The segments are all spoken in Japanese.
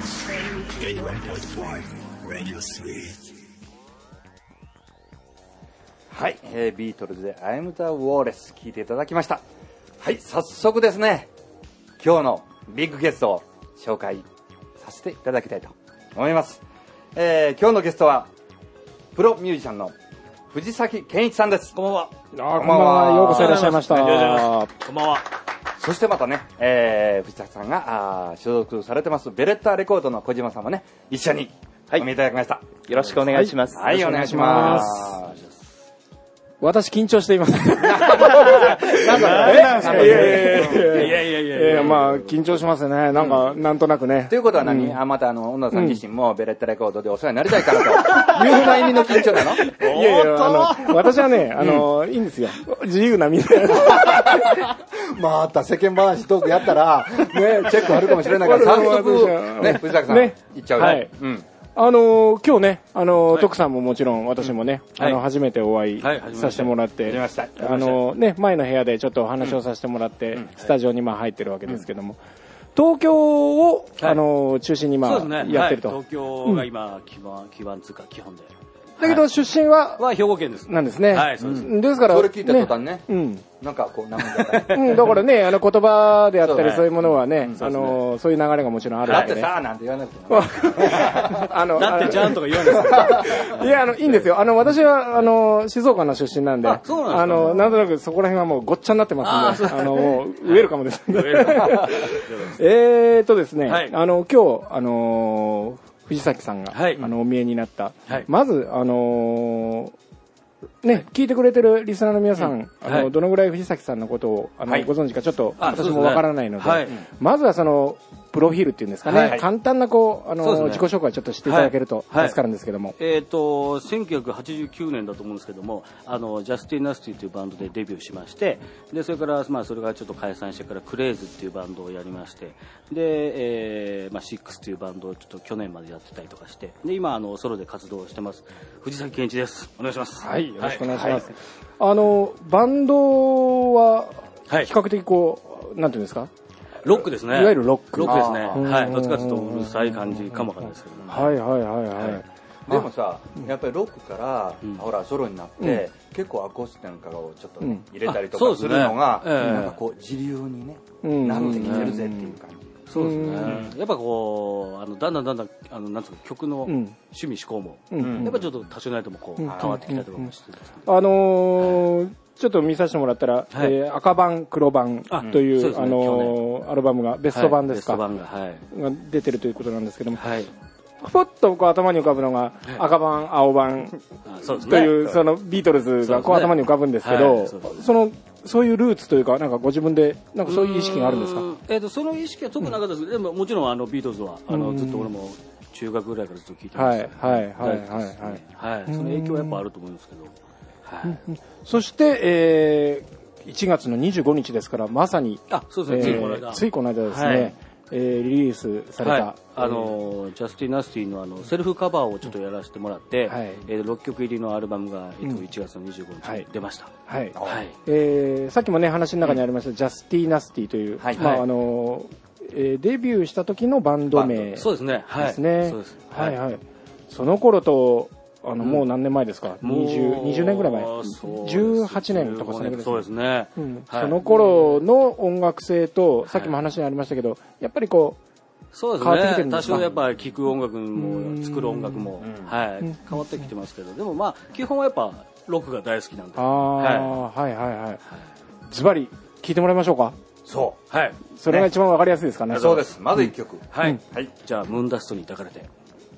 はい、ビートルズで I'm the Walrus 聴いていただきました。はい、早速ですね、今日のビッグゲストを紹介させていただきたいと思います。今日のゲストはプロミュージシャンの藤崎健一さんです。 こんばんは。 こんばんは。ようこそいらっしゃいました。 こんばんは。 そしてまたね、藤崎さんが所属されてますベレッタレコードの小島さんもね、一緒にお見いただきました。 よろしくお願いします。 はい、お願いします。 私緊張しています。 なんだいや、まあ緊張しますね。なんとなくね。 ということは何？また小野田さん自身もベレッタレコードでお世話になりたいからというふうな意味の緊張なの？ いや、私はね、いいんですよ。自由なみんな。 また世間話トークやったらね、チェックあるかもしれないから早速ね、藤崎さん行っちゃうよ。はい。 今日ね、徳さんももちろん私もね、初めてお会いさせてもらって、ね、前の部屋でちょっとお話をさせてもらって、スタジオに入ってるわけですけども、東京を、中心にやってると。 東京が今、基盤つうか基本で。 だけど出身は兵庫県です。 なんですね。 はい、そうです。 ですから、 それ聞いた途端ね、なんかこう、なんだかだからね、言葉であったりそういうものはね、そういう流れがもちろんあるわけで。 だってさ、なんて言わなくても。 だってじゃんとか言わないですかいや、いいんですよ。私は、静岡の出身なんで、なんとなくそこら辺はもうごっちゃになってますんで、もう、ウェルカムです。ですね、今日、藤崎さんが、お見えになった、まず、聞いてくれてるリスナーの皆さん、どのぐらい藤崎さんのことをご存知かちょっと私もわからないので、まずはそのプロフィールっていうんですかね、簡単な自己紹介をちょっとしていただけると助かるんですけども、 1989年だと思うんですけども、ジャスティ・ナスティというバンドでデビューしまして、でそれからそれがちょっと解散してからクレイズっていうバンドをやりまして、でシックスというバンドをちょっと去年までやってたりとかして、で今ソロで活動してます藤崎健一です。お願いします。 はい、よろしくお願いします。バンドは比較的なんていうんですか、 ロックですね。 いわゆるロックですね。はい。どっちかというとうるさい感じかもわかんないですけど。 はい。 でもさ、やっぱりロックからほらソロになって結構アコースティックなんかをちょっと入れたりとかするのがなんかこう自流にねなってきてるぜっていう感じ。 そうですね。やっぱだんだんなんつうか曲の趣味思考もやっぱちょっと多少ないとも変わってきたりとかもしてですね。 ちょっと見させてもらったら、赤版黒版というアルバムがベスト版ですか、が出てるということなんですけども、ポッと頭に浮かぶのが赤版青版というそのビートルズが頭に浮かぶんですけど、そういうルーツというか、なんかご自分でなんかそういう意識があるんですか？ その意識は特になかったですけど、でももちろんビートルズはずっと俺も中学ぐらいからずっと聴いてました。その影響はやっぱあると思うんですけど。 そして、1月の25日ですから、まさについこの間ですね、リリースされた、 ジャスティ・ナスティのセルフカバーをちょっとやらせてもらって、6曲入りのアルバムが1月の25日に出ました。 さっきもね話の中にありました、ジャスティ・ナスティという、デビューした時のバンド名ですね。その頃ともう何年前ですか？20年ぐらい前。18年とかそれぐらい。 そうですね。 その頃の音楽性と、さっきも話にありましたけど、やっぱりそうですね。多少やっぱ聴く音楽も作る音楽も変わってきてますけど、でも基本はやっぱロックが大好きなんで。 ズバリ聴いてもらいましょうか。 そう。 それが一番わかりやすいですかね。 そうです。まず1曲。 じゃあムーンダストに抱かれて。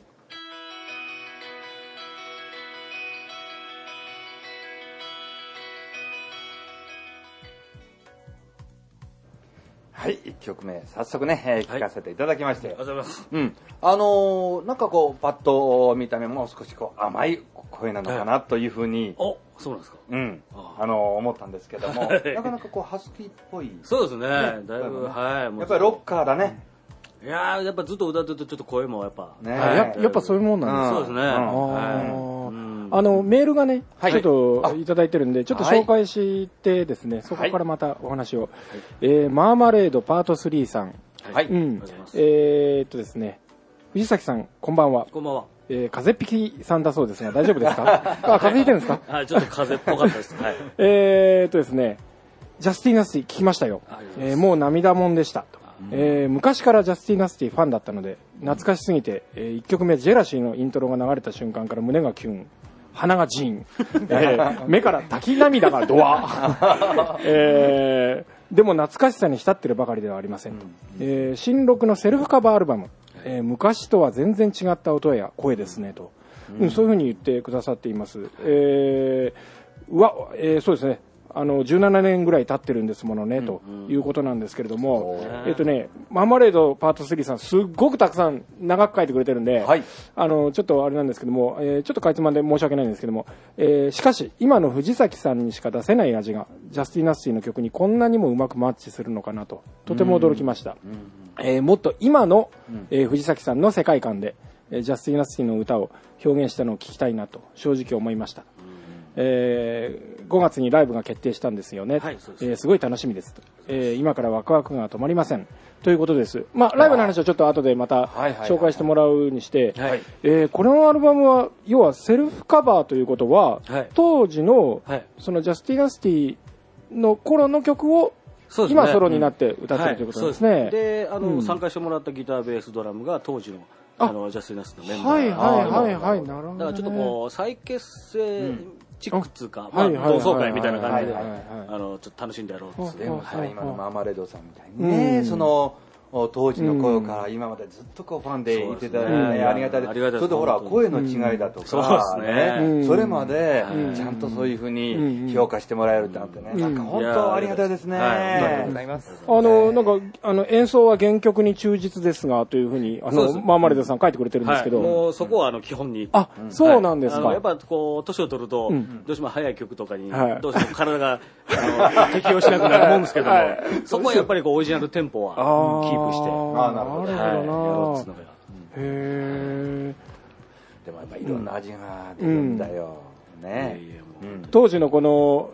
はい、1曲目早速ね、聴かせていただきまして、 ありがとうございます。 なんかパッと見た目も少し甘い声なのかなというふうに、 そうなんですか。 思ったんですけども、なかなかハスキーっぽい。 そうですね。だいぶやっぱりロッカーだね。 いややっぱずっと歌ってるとちょっと声もやっぱやっぱそういうもんなんですか。 そうですね。 メールがね、ちょっといただいてるんで、ちょっと紹介してですね、そこからまたお話を。マーマレードパート3さん。ですね、 藤崎さん、こんばんは。 こんばんは。 風邪ひきさんだそうですが、大丈夫ですか？あ、風邪ひいてるんですか？ はい、ちょっと風邪っぽかったです。はい。 ですね、ジャスティン・ナスティ聞きましたよ。もう涙もんでしたと。昔からジャスティン・ナスティファンだったので、懐かしすぎて、1曲目ジェラシーのイントロが流れた瞬間から胸がキュン、鼻がジーン、目から滝涙がドワでも懐かしさに浸ってるばかりではありませんと。新録のセルフカバーアルバム、昔とは全然違った音や声ですねと、そういうふうに言ってくださっています。そうですね、17年ぐらい経ってるんですものね、ということなんですけれども、マーマレードパート3さん、すっごくたくさん長く書いてくれてるんで、はい、ちょっとあれなんですけども、ちょっとかいつまんで申し訳ないんですけども、しかし、今の藤崎さんにしか出せない味が、ジャスティン・ナスティの曲にこんなにもうまくマッチするのかなと、とても驚きました。もっと今の、藤崎さんの世界観で、ジャスティン・ナスティの歌を表現したのを聞きたいなと、正直思いました。5月にライブが決定したんですよね、はい、すごい楽しみですと、今からワクワクが止まりませんということです。まあ、ライブの話はちょっと後でまた紹介してもらうにして、このアルバムは要はセルフカバーということは、はい、当時の、はい、そのジャスティン・ナスティの頃の曲を今ソロになって歌ってるということですね。はい、 で参加してもらったギターベースドラムが当時のジャスティン・ナスティのメンバー、 はいはいはいはい、なるほど、ね、 だからちょっとこう再結成、チックっつうか、同窓会みたいな感じで、ちょっと楽しんでやろうっつって。 でもさ、今のマーマレードさんみたいにね、その、当時の頃から今までずっとこうファンでいてたらありがたいです。それでほら、声の違いだとか、それまでちゃんとそういうふうに評価してもらえるってなってね、なんか本当ありがたいですね。ありがとうございます。 なんか、演奏は原曲に忠実ですが、というふうに、マーマレードさん書いてくれてるんですけど。 もうそこは基本に。 あ、そうなんですか。 やっぱこう、年を取ると、どうしても速い曲とかに、どうしても体が適応しなくなるもんですけども、そこはやっぱりこう、オリジナルテンポはキープして、 なるほどな。 へでもやっぱいろんな味が出るんだよ。ね。 当時のこの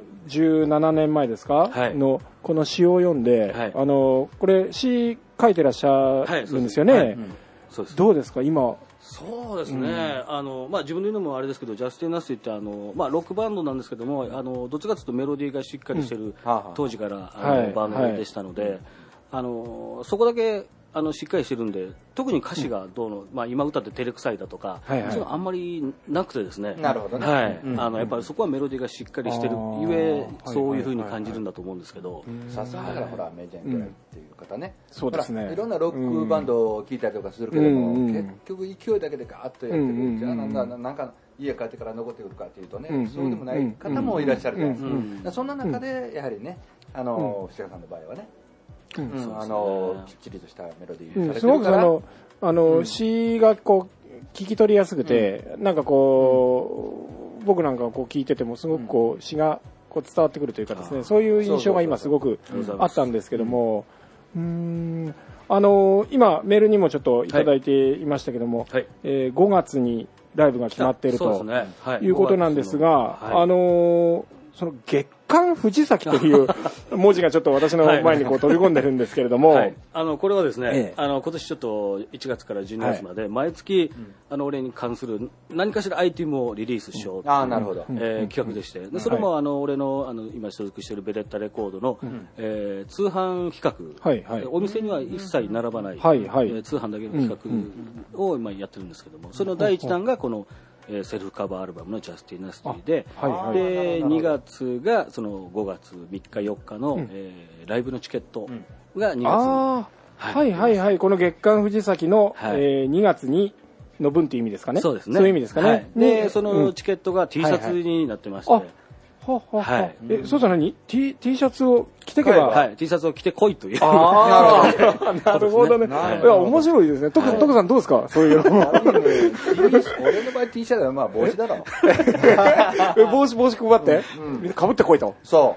17年前ですかのこの詩を読んで、これ詩書いてらっしゃるんですよね。どうですか今。 そうですね、自分で言うのもあれですけど、ジャスティン・ナスティってロックバンドなんですけども、どっちかというとメロディーがしっかりしてる、当時からバンドでしたので、そこだけしっかりしてるんで、特に歌詞がどうの、今歌って照れくさいだとか、そういうのあんまりなくてですね。 なるほどね。 はい。やっぱりそこはメロディーがしっかりしてるゆえ、そういう風に感じるんだと思うんですけど。 さすがだからほら、メジャーぐらいっていう方ね。 そうですね。 いろんなロックバンドを聴いたりとかするけども、結局勢いだけでガーッとやってる。じゃあなんか、家帰ってから残ってくるかっていうとね、そうでもない方もいらっしゃるじゃないですか。そんな中で、やはりね、藤川さんの場合はね、きっちりとしたメロディーされてるから、すごく詩がこう聞き取りやすくて、なんかこう、僕なんかこう聞いててもすごくこう詩がこう伝わってくるというかですね、そういう印象が今すごくあったんですけども、今メールにもちょっといただいていましたけども、5月にライブが決まっているということなんですが、その月刊藤崎という文字がちょっと私の前にこう飛び込んでるんですけれども、 これはですね、今年ちょっと1月から12月まで毎月、俺に関する何かしらアイテムをリリースしようという企画でして、でそれも俺の今所属しているベレッタレコードの通販企画、お店には一切並ばない通販だけの企画を今やってるんですけども、その第一弾がこのセルフカバーアルバムのジャスティン・ナスティで、で2月がその5月3日4日のライブのチケットが2月この月刊藤崎の2月にの分という意味ですかね。 そうですね。 そういう意味ですかね。 でそのチケットが T シャツになってまして、 そうじゃ何 T シャツを着てけば、 T シャツを着てこいという。 なるほどね。いや、面白いですね。徳さんどうですかそういうの。 俺の場合 T シャツはまあ帽子だろ。 帽子配って、かぶってこいと。 そう。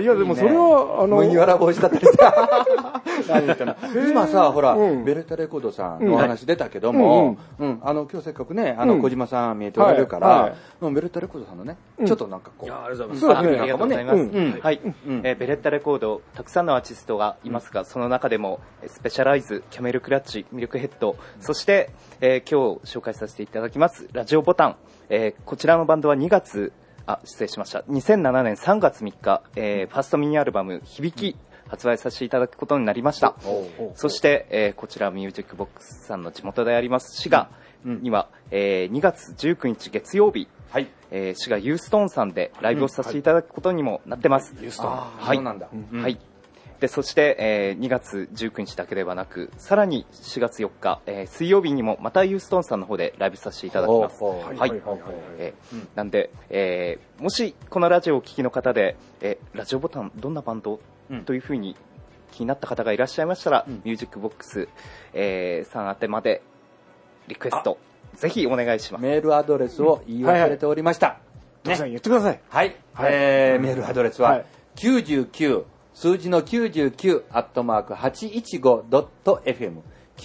いや、でもそれは、 麦わら帽子だったりさ。今さ、ほら、ベレッタレコードさんのお話出たけども、今日せっかくね、小島さん見えておられるから、ベレッタレコードさんのね、ちょっとなんかこう。 ありがとうございます。はい。ベレッタレココードたくさんのアーティストがいますが、その中でもスペシャライズ、キャメルクラッチ、ミルクヘッド、そして、今日紹介させていただきますラジオボタン、こちらのバンドは失礼しました。2007年3月3日、ファーストミニアルバム響き、発売させていただくことになりました。そして、こちらミュージックボックスさんの地元であります滋賀には、2月19日月曜日、はい、滋賀ユーストーンさんでライブをさせていただくことにもなってます。 ユーストーン、 はい、 そうなんだ。 はい。で、そして、2月19日だけではなく、さらに4月4日、水曜日にもまたユーストーンさんの方でライブさせていただきます。はい。なんで、もしこのラジオをお聞きの方で、ラジオボタンどんなバンド、というふうに気になった方がいらっしゃいましたら、ミュージックボックス、さん宛てまでリクエストぜひお願いします。 メールアドレスを言い忘れておりました。 言ってください。 はい。メールアドレスは、99数字の99アットマーク 815.fm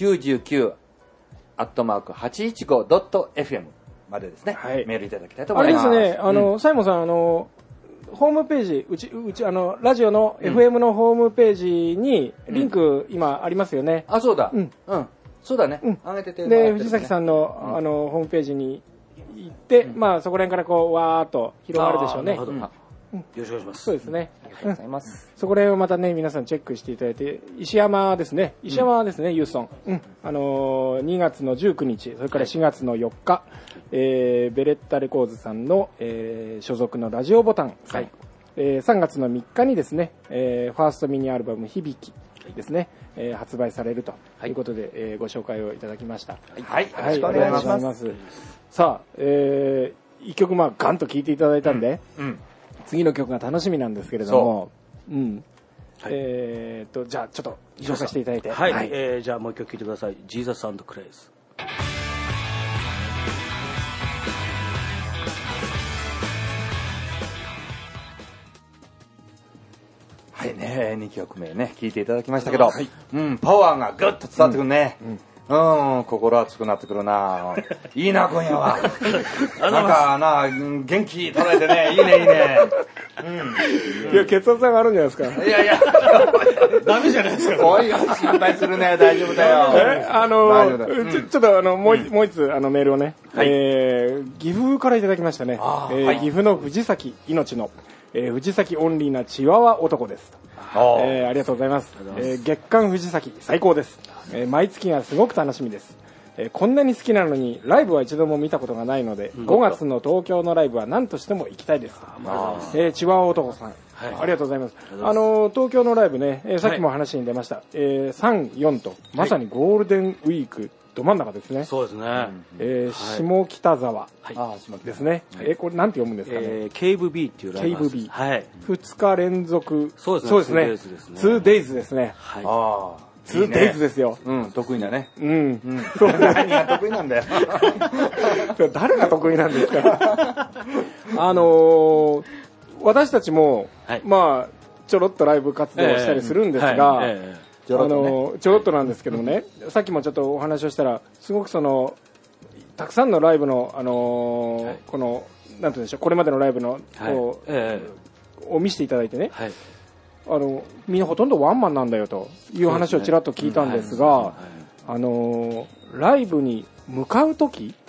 99アットマーク 815.fm までですね、はい、メールいただきたいと思います。 あれですね、サイモンさん、ホームページ、うちラジオの FM のホームページにリンク、今ありますよね。 あ、そうだ。そうだね。 上げてて。で、藤崎さんの、ホームページに行って、まあ、そこら辺からこう、わーっと広がるでしょうね。 よろしくお願いします。 そうですね。 ありがとうございます。 そこら辺をまたね、皆さんチェックしていただいて、石山ですね。石山ですね、ユーストン。2月の19日、それから4月の4日、ベレッタレコーズさんの、所属のラジオボタン。はい。3月の3日にですね、ファーストミニアルバム響きですね、発売されるということで、ご紹介をいただきました。 はい。よろしくお願いします。さあ、1曲ガンと聴いていただいたんで、次の曲が楽しみなんですけれども、じゃあちょっと紹介していただいて、 はい、じゃあもう一曲聴いてください。Jesus and Craze。 はいね、2曲目ね、聴いていただきましたけど、パワーがぐっと伝わってくるね。心熱くなってくるな。いいな、今夜は。なんかな、元気捉えてね、いいね、いいね。 いや、血圧があるんじゃないですか。 いやいや、 ダメじゃないですか。 おいよ、心配するね、大丈夫だよ。 ちょっともう一つメールをね、岐阜からいただきましたね。岐阜の藤崎命の。藤崎オンリーなチワワ男です。ありがとうございます。月刊藤崎最高です。毎月がすごく楽しみです。こんなに好きなのにライブは一度も見たことがないので、5月の東京のライブは何としても行きたいです。チワワ男さん、ありがとうございます。東京のライブね、さっきも話に出ました。3、4とまさにゴールデンウィークど真ん中ですね。 そうですね。 下北沢ですね。これなんて読むんですかね。 KVB っていうライブです。KVB。 はい。2日連続。 そうですね。 2days ですね。 はい。 2days ですよ。 得意だね。 何が得意なんだよ。 誰が得意なんですか。私たちも、まあ、ちょろっとライブ活動をしたりするんですが、ちょろっとなんですけどもね、さっきもちょっとお話をしたら、すごくたくさんのライブの、この、なんていうんでしょう、これまでのライブの、を見せていただいてね、みんなほとんどワンマンなんだよという話をちらっと聞いたんですが、ライブに向かうとき、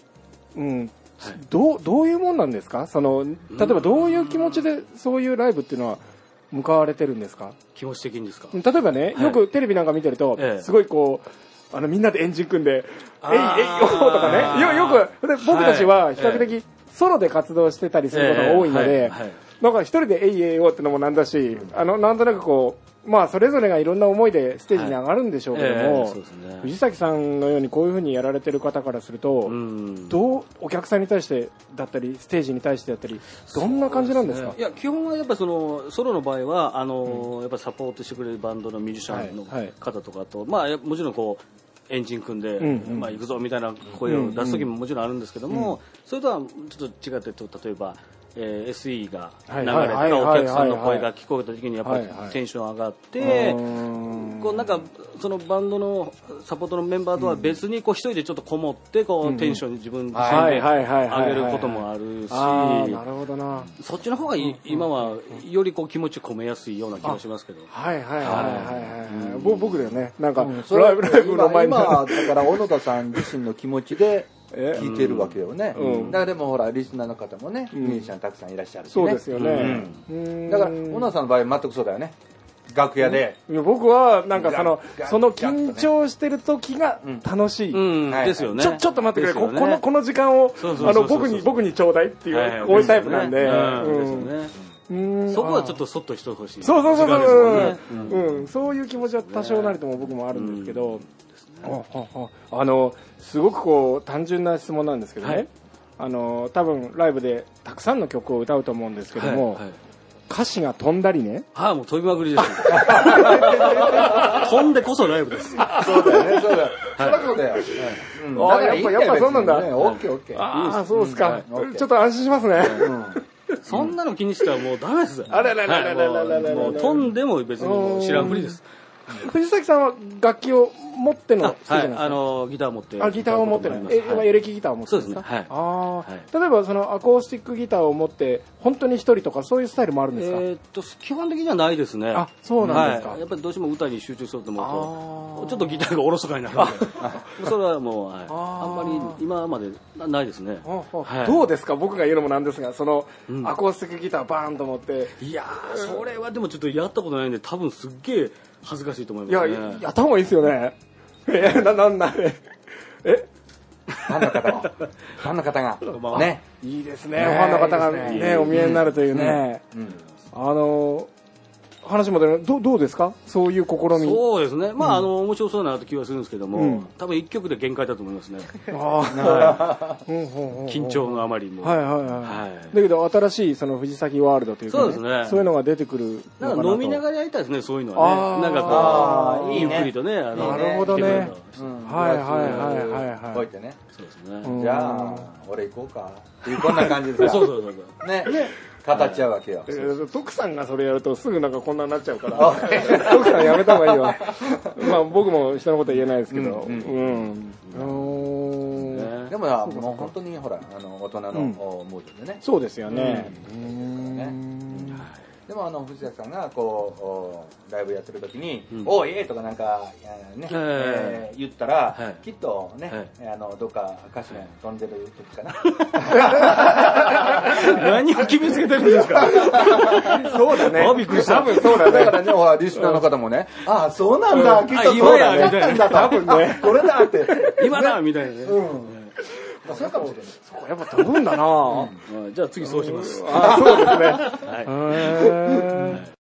どういうもんなんですか？例えばどういう気持ちでそういうライブっていうのは向かわれてるんですか？ 気持ち的にですか？ 例えばね、よくテレビなんか見てると、すごいこう、みんなでエンジン組んで、とかね、よく、僕たちは比較的ソロで活動してたりすることが多いので、なんか一人でえいってのもなんだし、なんとなくこう、まあそれぞれがいろんな思いでステージに上がるんでしょうけども、藤崎さんのようにこういうふうにやられてる方からすると、お客さんに対してだったり、ステージに対してだったり、どんな感じなんですか？ いや、基本はやっぱソロの場合は、やっぱサポートしてくれるバンドのミュージシャンの方とかと、まあもちろんこう、エンジン組んで、まあ行くぞみたいな声を出す時ももちろんあるんですけども、それとはちょっと違って例えば、SE が流れたお客さんの声が聞こえた時にやっぱりテンション上がってこうなんかそのバンドのサポートのメンバーとは別にこう一人でちょっとこもってこうテンション自分自身で上げることもあるし、 なるほどな。 そっちの方が今はよりこう気持ち込めやすいような気もしますけど。 はいはいはいはい。僕だよね。なんかライブの前に今だから小野田さん自身の気持ちで聞いてるわけよね。だからでもほらリスナーの方もねミュージシャンたくさんいらっしゃるしね。 そうですよね。 だから小野田さんの場合全くそうだよね。楽屋で僕はなんかその緊張してる時が楽しいですよね。 ちょっと待ってくれ、この時間を僕にちょうだいっていうこういうタイプなんで、 そこはちょっとそっとしてほしい。 そういう気持ちは多少なりとも僕もあるんですけど、すごくこう単純な質問なんですけどね、多分ライブでたくさんの曲を歌うと思うんですけども、歌詞が飛んだりね。 もう飛びまくりです。飛んでこそライブです。 そうだよね、そうだよ。そりゃそうだよ。 やっぱそうなんだ。 オッケーオッケー。 ああ、そうですか。ちょっと安心しますね。 そんなの気にしてはもうダメです。 あれもう飛んでも別に知らんふりです。 藤崎さんは楽器を持ってのギター持って。 ギターを持ってない。エレキギターを持ってるんですか？そうですね。例えばそのアコースティックギターを持って本当に一人とかそういうスタイルもあるんですか？ 基本的にはないですね。 そうなんですか。 やっぱりどうしても歌に集中しようと思うとちょっとギターがおろそかになるので、それはもうあんまり今までないですね。 どうですか？僕が言うのもなんですが、そのアコースティックギターバーンと持って、 いやそれはでもちょっとやったことないんで多分すっげえ恥ずかしいと思いますね。 やった方がいいですよね。ファンの方がね、 いいですね。ファンの方がねお見えになるというね。話もどうですか？そういう試み。 そうですね。面白そうな気はするんですけども、多分一曲で限界だと思いますね。緊張のあまりも。 だけど新しいその藤崎ワールドというか、そういうのが出てくる。 なんか飲みながらやりたいですね。そういうのはね。なんかこうゆっくりとね。なるほどね。 こうやってね。 そうですね。 じゃあ俺行こうかっていうこんな感じです。 そうね。語っちゃうわけよ。 徳さんがそれやるとすぐなんかこんなになっちゃうから徳さんやめた方がいいよ。僕も人のことは言えないですけど、 でももう本当にほら大人のムードでね。 そうですよね。 でも藤崎さんがこうライブやってる時に「おい!」とかなんかね言ったらきっとねどっか歌詞が飛んでる時かな。何を決めつけてるんですか？ そうだね。 びっくりした。 多分そうだね。だからね、ほらリスナーの方もね、ああそうなんだ。きっとそうだね。多分ね、これだって今だみたいなね。 そうかもしれない。 そうやっぱ飛ぶんだな。 じゃあ次そうします。 そうですね。